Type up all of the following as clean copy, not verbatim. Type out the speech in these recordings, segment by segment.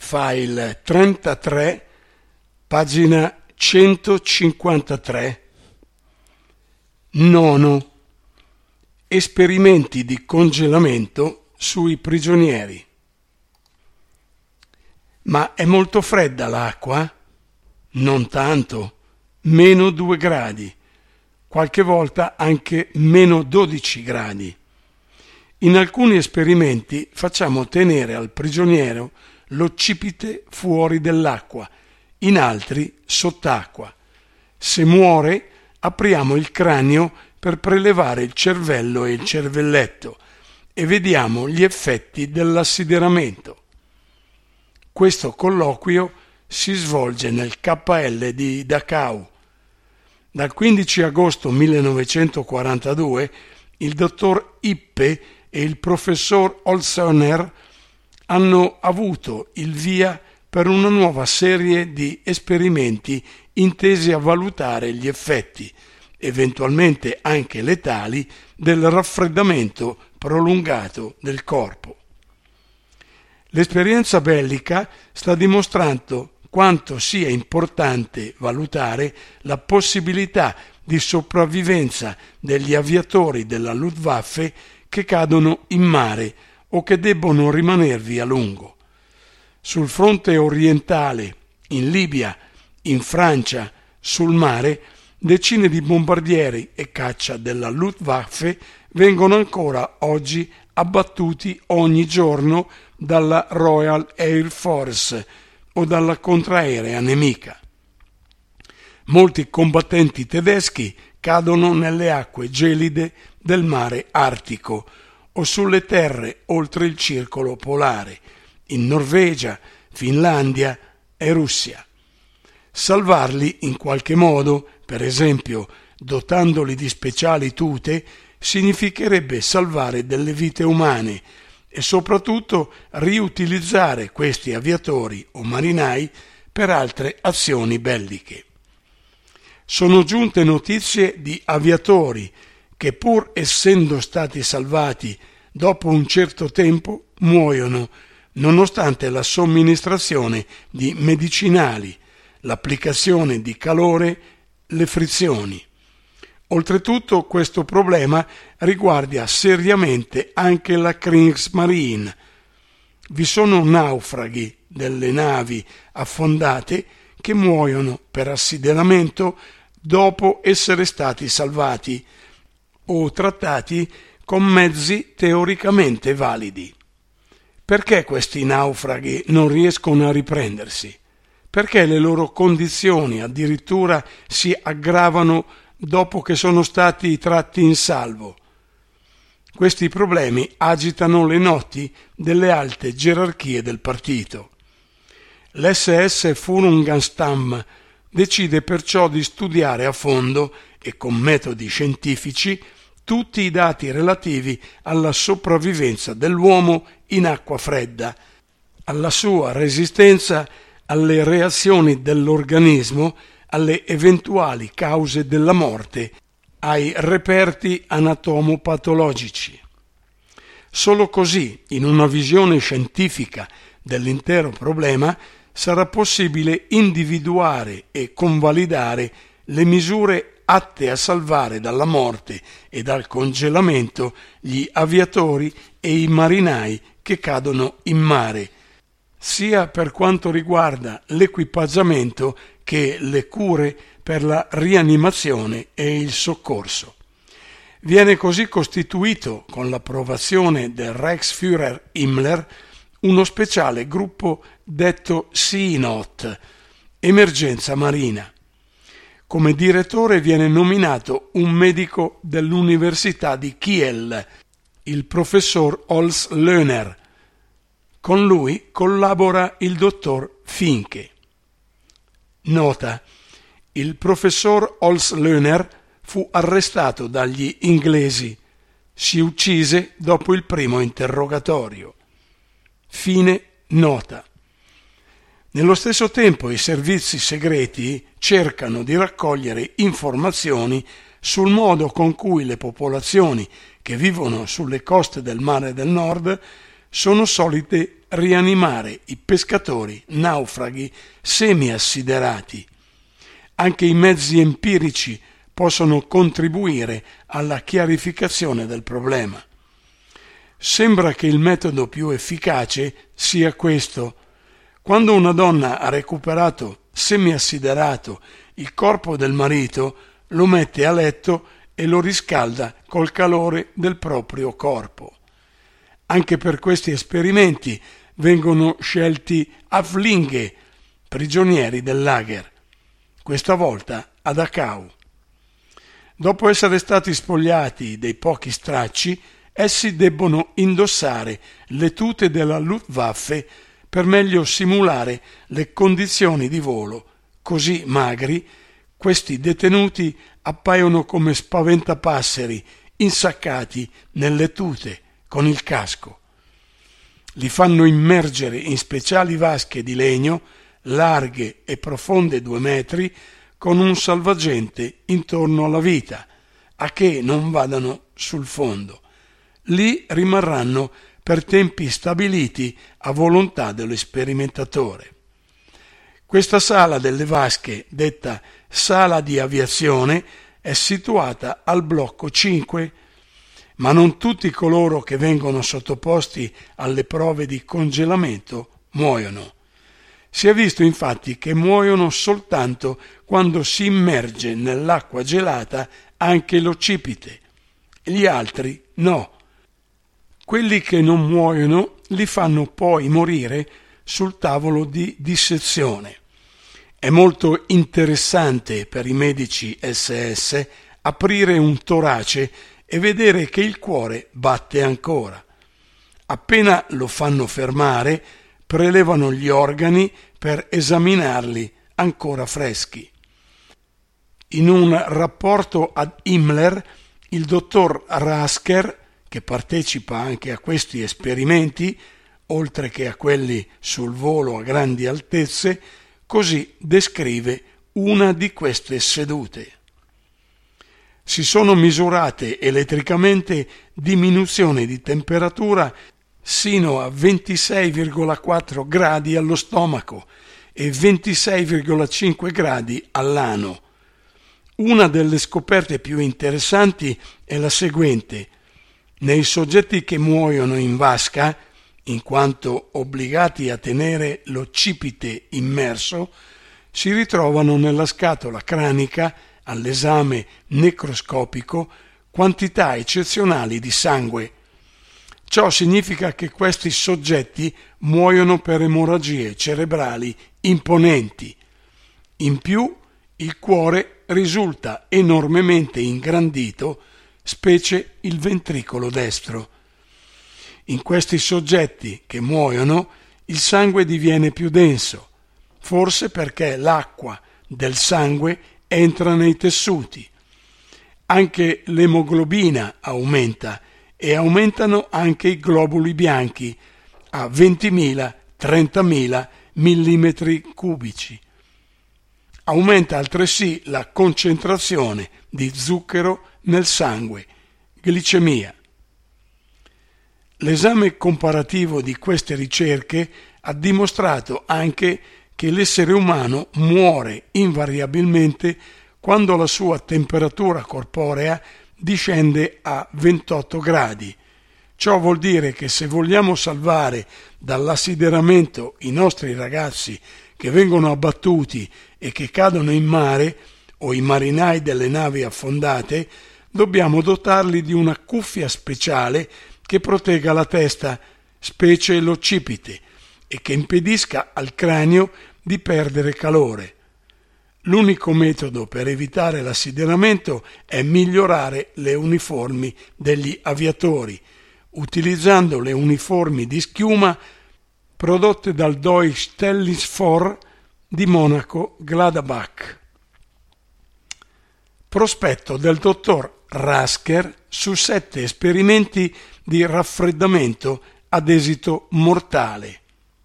file 33, pagina 153. Nono. Esperimenti di congelamento sui prigionieri. Ma è molto fredda l'acqua? Non tanto, meno 2 gradi, qualche volta anche meno 12 gradi. In alcuni esperimenti facciamo tenere al prigioniero l'occipite fuori dell'acqua, in altri sott'acqua. Se muore, apriamo il cranio per prelevare il cervello e il cervelletto e vediamo gli effetti dell'assideramento. Questo colloquio si svolge nel KL di Dachau. Dal 15 agosto 1942 il dottor Ippe e il professor Holzhauer hanno avuto il via per una nuova serie di esperimenti intesi a valutare gli effetti, eventualmente anche letali, del raffreddamento prolungato del corpo. L'esperienza bellica sta dimostrando quanto sia importante valutare la possibilità di sopravvivenza degli aviatori della Luftwaffe che cadono in mare o che debbono rimanervi a lungo. Sul fronte orientale, in Libia, in Francia, sul mare, decine di bombardieri e caccia della Luftwaffe vengono ancora oggi abbattuti ogni giorno dalla Royal Air Force o dalla contraerea nemica. Molti combattenti tedeschi cadono nelle acque gelide del mare Artico o sulle terre oltre il circolo polare, in Norvegia, Finlandia e Russia. Salvarli in qualche modo, per esempio dotandoli di speciali tute, significherebbe salvare delle vite umane e soprattutto riutilizzare questi aviatori o marinai per altre azioni belliche. Sono giunte notizie di aviatori che, pur essendo stati salvati, dopo un certo tempo muoiono nonostante la somministrazione di medicinali, l'applicazione di calore, le frizioni. Oltretutto questo problema riguarda seriamente anche la Kriegsmarine. Vi sono naufraghi delle navi affondate che muoiono per assideramento dopo essere stati salvati o trattati con mezzi teoricamente validi. Perché questi naufraghi non riescono a riprendersi? Perché le loro condizioni addirittura si aggravano dopo che sono stati tratti in salvo? Questi problemi agitano le notti delle alte gerarchie del partito. L'SS Führungsamt decide perciò di studiare a fondo e con metodi scientifici tutti i dati relativi alla sopravvivenza dell'uomo in acqua fredda, alla sua resistenza alle reazioni dell'organismo, alle eventuali cause della morte, ai reperti anatomopatologici. Solo così, in una visione scientifica dell'intero problema, sarà possibile individuare e convalidare le misure atte a salvare dalla morte e dal congelamento gli aviatori e i marinai che cadono in mare, sia per quanto riguarda l'equipaggiamento che le cure per la rianimazione e il soccorso. Viene così costituito, con l'approvazione del Reichsführer Himmler, uno speciale gruppo detto Seenot, emergenza marina. Come direttore viene nominato un medico dell'Università di Kiel, il professor Holzhauer. Con lui collabora il dottor Finke. Nota: il professor Holzhauer fu arrestato dagli inglesi. Si uccise dopo il primo interrogatorio. Fine nota. Nello stesso tempo i servizi segreti cercano di raccogliere informazioni sul modo con cui le popolazioni che vivono sulle coste del Mare del Nord sono solite rianimare i pescatori naufraghi semi-assiderati. Anche i mezzi empirici possono contribuire alla chiarificazione del problema. Sembra che il metodo più efficace sia questo. Quando una donna ha recuperato semi-assiderato il corpo del marito, lo mette a letto e lo riscalda col calore del proprio corpo. Anche per questi esperimenti vengono scelti Häftlinge, prigionieri del lager, questa volta a Dachau. Dopo essere stati spogliati dei pochi stracci, essi debbono indossare le tute della Luftwaffe per meglio simulare le condizioni di volo. Così magri, questi detenuti appaiono come spaventapasseri insaccati nelle tute con il casco. Li fanno immergere in speciali vasche di legno, larghe e profonde 2 metri, con un salvagente intorno alla vita, a che non vadano sul fondo. Lì rimarranno per tempi stabiliti a volontà dello sperimentatore. Questa sala delle vasche, detta sala di aviazione, è situata al blocco 5, ma non tutti coloro che vengono sottoposti alle prove di congelamento muoiono. Si è visto infatti che muoiono soltanto quando si immerge nell'acqua gelata anche l'occipite. Gli altri no. Quelli che non muoiono li fanno poi morire sul tavolo di dissezione. È molto interessante per i medici SS aprire un torace e vedere che il cuore batte ancora. Appena lo fanno fermare, prelevano gli organi per esaminarli ancora freschi. In un rapporto ad Himmler, il dottor Rasker, che partecipa anche a questi esperimenti, oltre che a quelli sul volo a grandi altezze, così descrive una di queste sedute. Si sono misurate elettricamente diminuzioni di temperatura sino a 26,4 gradi allo stomaco e 26,5 gradi all'ano. Una delle scoperte più interessanti è la seguente. Nei soggetti che muoiono in vasca, in quanto obbligati a tenere l'occipite immerso, si ritrovano nella scatola cranica, all'esame necroscopico, quantità eccezionali di sangue. Ciò significa che questi soggetti muoiono per emorragie cerebrali imponenti. In più, il cuore risulta enormemente ingrandito, specie il ventricolo destro. In questi soggetti che muoiono, il sangue diviene più denso, forse perché l'acqua del sangue entra nei tessuti. Anche l'emoglobina aumenta e aumentano anche i globuli bianchi a 20.000-30.000 millimetri cubici. Aumenta altresì la concentrazione di zucchero nel sangue, glicemia. L'esame comparativo di queste ricerche ha dimostrato anche che l'essere umano muore invariabilmente quando la sua temperatura corporea discende a 28 gradi. Ciò vuol dire che se vogliamo salvare dall'assideramento i nostri ragazzi che vengono abbattuti e che cadono in mare, o i marinai delle navi affondate, dobbiamo dotarli di una cuffia speciale che protegga la testa, specie l'occipite, e che impedisca al cranio di perdere calore. L'unico metodo per evitare l'assideramento è migliorare le uniformi degli aviatori, utilizzando le uniformi di schiuma prodotte dal Deutsche Stellingsfor di Monaco Gladbach. Prospetto del dottor Rasker su 7 esperimenti di raffreddamento ad esito mortale.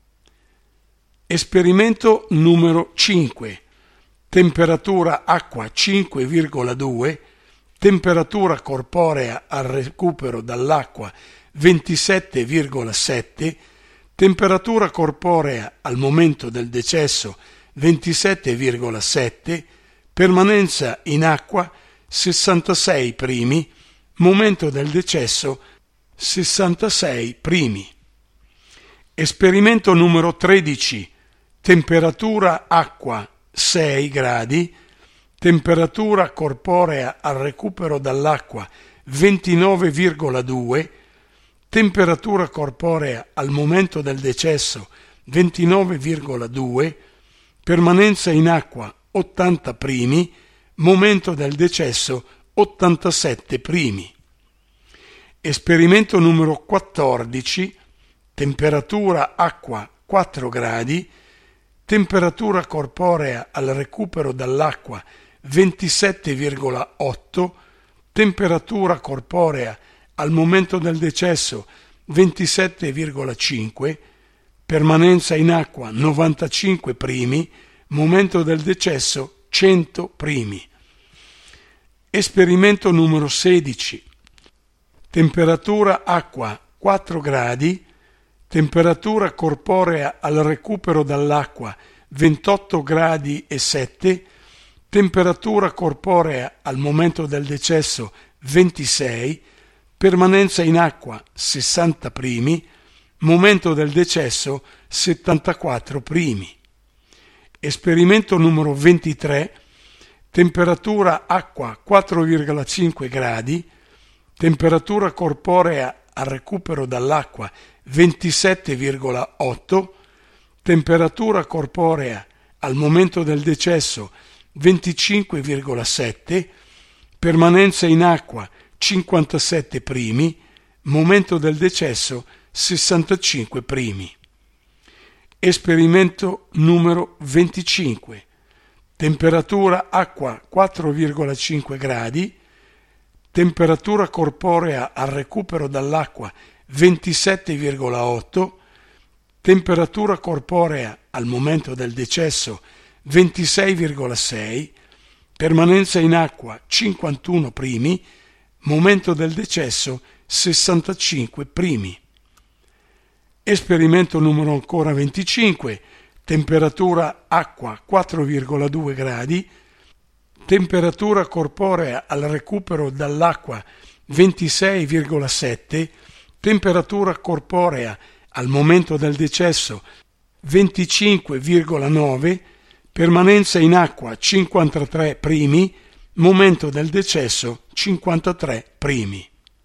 Esperimento numero 5. Temperatura acqua 5,2, temperatura corporea al recupero dall'acqua 27,7, temperatura corporea al momento del decesso 27,7, permanenza in acqua 66 primi, momento del decesso 66 primi. Esperimento numero 13, temperatura acqua 6 gradi, temperatura corporea al recupero dall'acqua 29,2, temperatura corporea al momento del decesso 29,2, permanenza in acqua 80 primi, momento del decesso 87 primi. Esperimento numero 14, temperatura acqua 4 gradi, temperatura corporea al recupero dall'acqua 27,8, temperatura corporea al momento del decesso 27,5, permanenza in acqua 95 primi, momento del decesso 100 primi. Esperimento numero 16, temperatura acqua 4 gradi, temperatura corporea al recupero dall'acqua 28 gradi e 7, temperatura corporea al momento del decesso 26, permanenza in acqua 60 primi, momento del decesso 74 primi. Esperimento numero 23, temperatura acqua 4,5 gradi, temperatura corporea al recupero dall'acqua 27,8, temperatura corporea al momento del decesso 25,7, permanenza in acqua 57 primi, momento del decesso 65 primi. Esperimento numero 25, temperatura acqua 4,5 gradi, temperatura corporea al recupero dall'acqua 27,8, temperatura corporea al momento del decesso 26,6, permanenza in acqua 51 primi, momento del decesso 65 primi. Esperimento numero ancora 25, temperatura acqua 4,2 gradi, temperatura corporea al recupero dall'acqua 26,7, temperatura corporea al momento del decesso 25,9, permanenza in acqua 53 primi, momento del decesso 53 primi.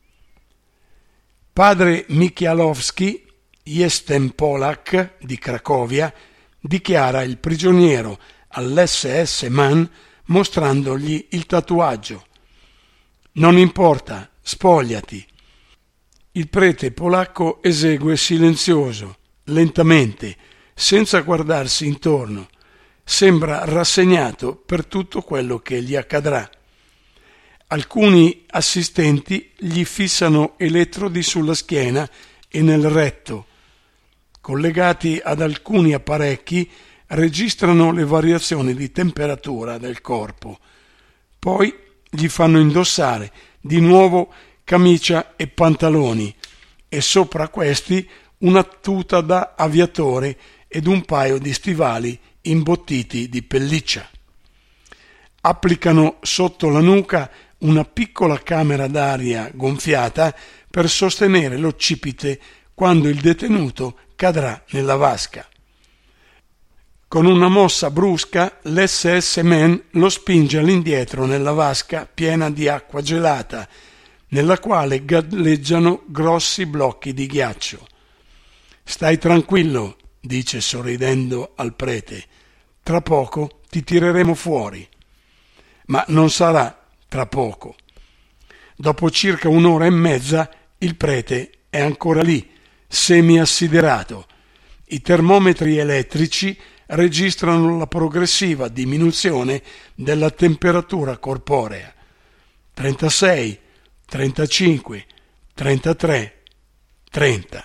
Padre Michialowski, Jestem Polak di Cracovia, dichiara il prigioniero all'SS Man mostrandogli il tatuaggio. Non importa, spogliati. Il prete polacco esegue silenzioso, lentamente, senza guardarsi intorno. Sembra rassegnato per tutto quello che gli accadrà. Alcuni assistenti gli fissano elettrodi sulla schiena e nel retto. Collegati ad alcuni apparecchi, registrano le variazioni di temperatura del corpo. Poi gli fanno indossare di nuovo camicia e pantaloni e sopra questi una tuta da aviatore ed un paio di stivali imbottiti di pelliccia. Applicano sotto la nuca una piccola camera d'aria gonfiata per sostenere l'occipite quando il detenuto cadrà nella vasca. Con una mossa brusca l'SS Man lo spinge all'indietro nella vasca piena di acqua gelata, nella quale galleggiano grossi blocchi di ghiaccio. «Stai tranquillo», dice sorridendo al prete, «tra poco ti tireremo fuori». Ma non sarà tra poco. Dopo circa un'ora e mezza il prete è ancora lì, semi-assiderato. I termometri elettrici registrano la progressiva diminuzione della temperatura corporea. 36, 35, 33, 30.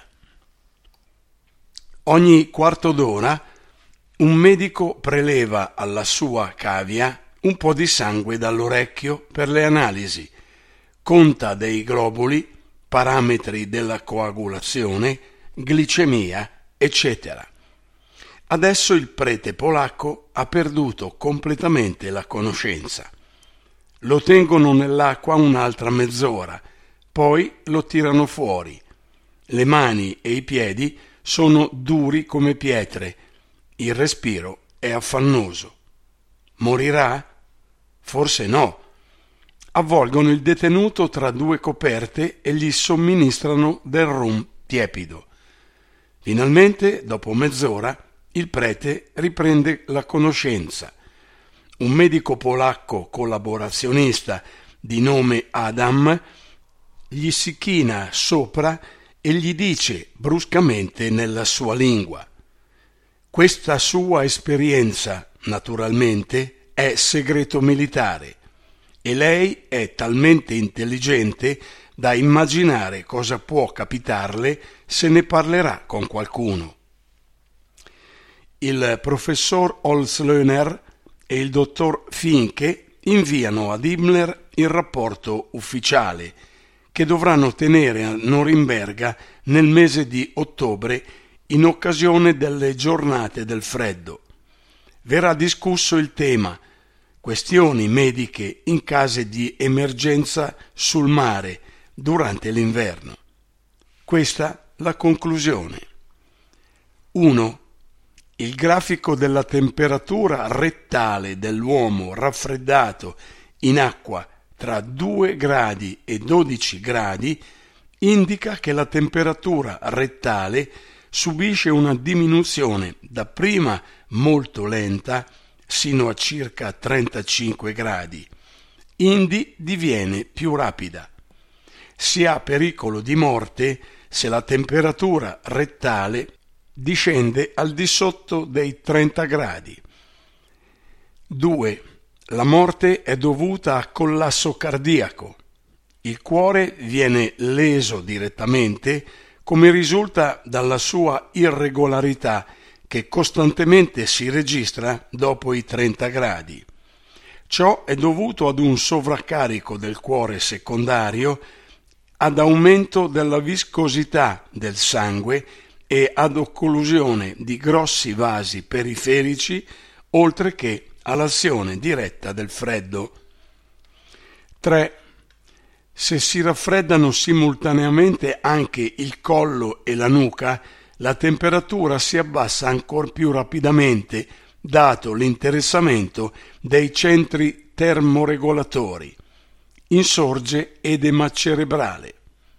Ogni quarto d'ora un medico preleva alla sua cavia un po' di sangue dall'orecchio per le analisi, conta dei globuli, parametri della coagulazione, glicemia eccetera. Adesso il prete polacco ha perduto completamente la conoscenza. Lo tengono nell'acqua un'altra mezz'ora, poi lo tirano fuori. Le mani e i piedi sono duri come pietre, il respiro è affannoso. Morirà? Forse no. Avvolgono il detenuto tra due coperte e gli somministrano del rum tiepido. Finalmente, dopo mezz'ora, il prete riprende la conoscenza. Un medico polacco collaborazionista di nome Adam gli si china sopra e gli dice bruscamente nella sua lingua: questa sua esperienza, naturalmente, è segreto militare e lei è talmente intelligente da immaginare cosa può capitarle se ne parlerà con qualcuno. Il professor Holzlöner e il dottor Finke inviano ad Himmler il rapporto ufficiale che dovranno tenere a Norimberga nel mese di ottobre in occasione delle giornate del freddo. Verrà discusso il tema questioni mediche in casi di emergenza sul mare durante l'inverno. Questa la conclusione. 1. Il grafico della temperatura rettale dell'uomo raffreddato in acqua tra 2 gradi e 12 gradi indica che la temperatura rettale subisce una diminuzione dapprima molto lenta sino a circa 35 gradi, indi diviene più rapida. Si ha pericolo di morte se la temperatura rettale discende al di sotto dei 30 gradi. 2. La morte è dovuta a collasso cardiaco. Il cuore viene leso direttamente, come risulta dalla sua irregolarità che costantemente si registra dopo i 30 gradi. Ciò è dovuto ad un sovraccarico del cuore secondario, ad aumento della viscosità del sangue e ad occlusione di grossi vasi periferici, oltre che all'azione diretta del freddo. 3. Se si raffreddano simultaneamente anche il collo e la nuca, la temperatura si abbassa ancor più rapidamente, dato l'interessamento dei centri termoregolatori. Insorge edema cerebrale.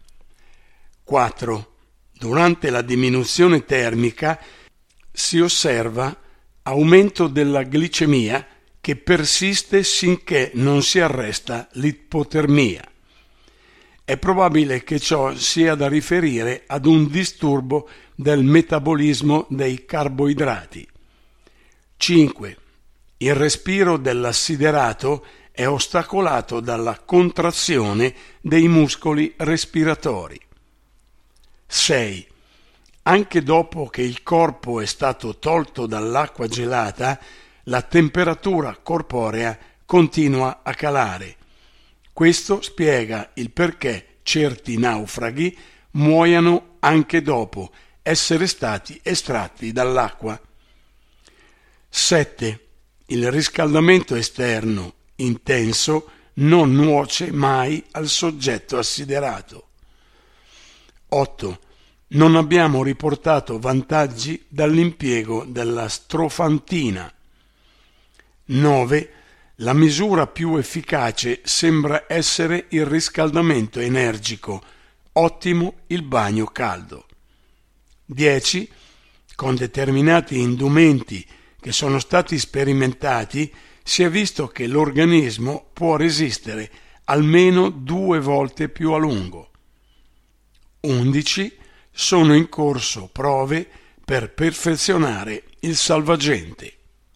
4. Durante la diminuzione termica si osserva aumento della glicemia che persiste sinché non si arresta l'ipotermia. È probabile che ciò sia da riferire ad un disturbo del metabolismo dei carboidrati. 5. Il respiro dell'assiderato è ostacolato dalla contrazione dei muscoli respiratori. 6. Anche dopo che il corpo è stato tolto dall'acqua gelata, la temperatura corporea continua a calare. Questo spiega il perché certi naufraghi muoiano anche dopo essere stati estratti dall'acqua. 7. Il riscaldamento esterno intenso non nuoce mai al soggetto assiderato. 8. Non abbiamo riportato vantaggi dall'impiego della strofantina. 9. La misura più efficace sembra essere il riscaldamento energico, ottimo il bagno caldo. 10. Con determinati indumenti che sono stati sperimentati si è visto che l'organismo può resistere almeno 2 volte più a lungo. 11. Sono in corso prove per perfezionare il salvagente.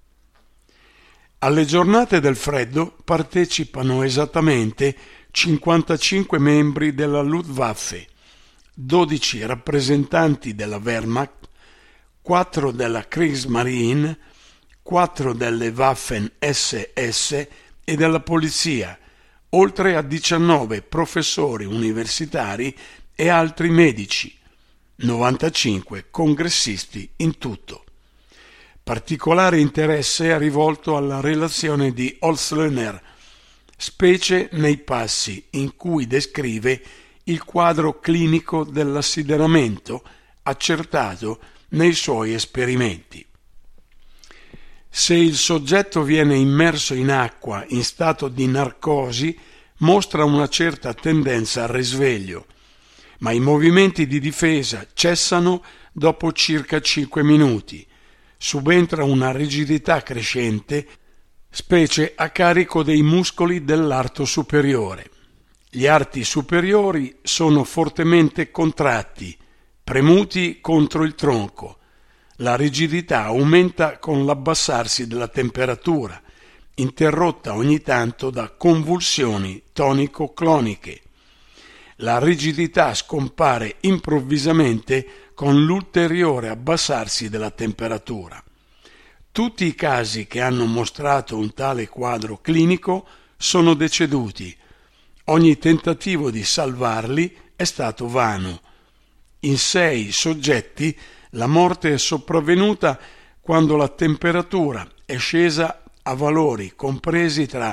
Alle giornate del freddo partecipano esattamente 55 membri della Luftwaffe, 12 rappresentanti della Wehrmacht, 4 della Kriegsmarine, 4 delle Waffen SS e della polizia, oltre a 19 professori universitari e altri medici. 95 congressisti in tutto. Particolare interesse è rivolto alla relazione di Holzlöner, specie nei passi in cui descrive il quadro clinico dell'assideramento accertato nei suoi esperimenti. Se il soggetto viene immerso in acqua in stato di narcosi, mostra una certa tendenza al risveglio, ma i movimenti di difesa cessano dopo circa 5 minuti. Subentra una rigidità crescente, specie a carico dei muscoli dell'arto superiore. Gli arti superiori sono fortemente contratti, premuti contro il tronco. La rigidità aumenta con l'abbassarsi della temperatura, interrotta ogni tanto da convulsioni tonico-cloniche. La rigidità scompare improvvisamente con l'ulteriore abbassarsi della temperatura. Tutti i casi che hanno mostrato un tale quadro clinico sono deceduti. Ogni tentativo di salvarli è stato vano. In 6 soggetti la morte è sopravvenuta quando la temperatura è scesa a valori compresi tra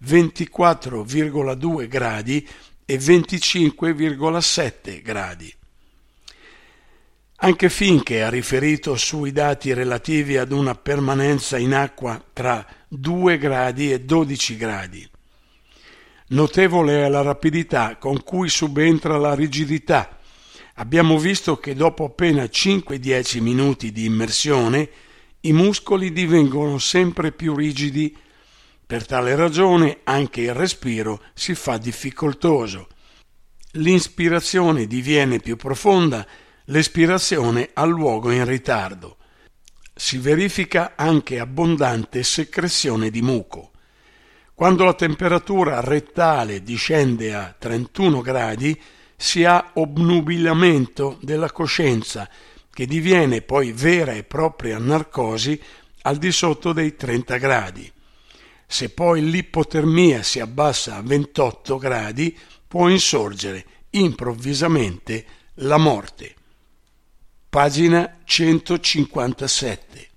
24,2 gradi e 25,7 gradi. Anche Finke ha riferito sui dati relativi ad una permanenza in acqua tra 2 gradi e 12 gradi. Notevole è la rapidità con cui subentra la rigidità. Abbiamo visto che dopo appena 5-10 minuti di immersione i muscoli divengono sempre più rigidi. Per tale ragione anche il respiro si fa difficoltoso. L'inspirazione diviene più profonda, l'espirazione ha luogo in ritardo. Si verifica anche abbondante secrezione di muco. Quando la temperatura rettale discende a 31 gradi, si ha obnubilamento della coscienza, che diviene poi vera e propria narcosi al di sotto dei 30 gradi. Se poi l'ipotermia si abbassa a 28 gradi, può insorgere improvvisamente la morte. Pagina 157.